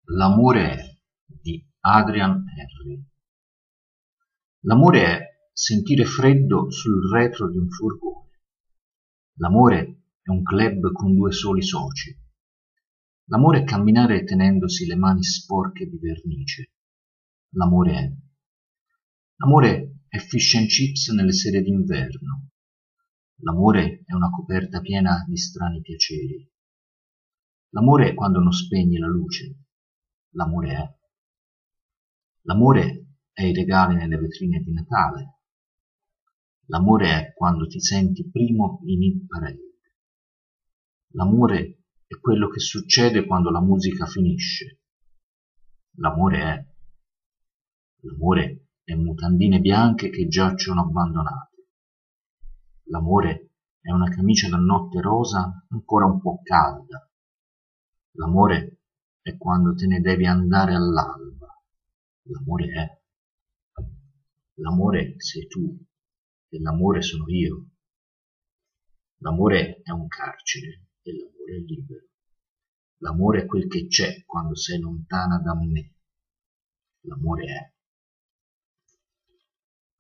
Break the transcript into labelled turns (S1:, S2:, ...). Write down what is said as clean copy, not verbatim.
S1: L'amore è di Adrian Henry. L'amore è sentire freddo sul retro di un furgone. L'amore è un club con due soli soci. L'amore è camminare tenendosi le mani sporche di vernice. L'amore è fish and chips nelle sere d'inverno. L'amore è una coperta piena di strani piaceri. L'amore è quando non spegni la luce. L'amore è. L'amore è i regali nelle vetrine di Natale. L'amore è quando ti senti primo in hit parade. L'amore è quello che succede quando la musica finisce. L'amore è. L'amore è mutandine bianche che giacciono abbandonate. L'amore è una camicia da notte rosa ancora un po' calda. L'amore è quando te ne devi andare all'alba. L'amore è. L'amore sei tu e l'amore sono io. L'amore è un carcere e l'amore è libero. L'amore è quel che c'è quando sei lontana da me. L'amore è.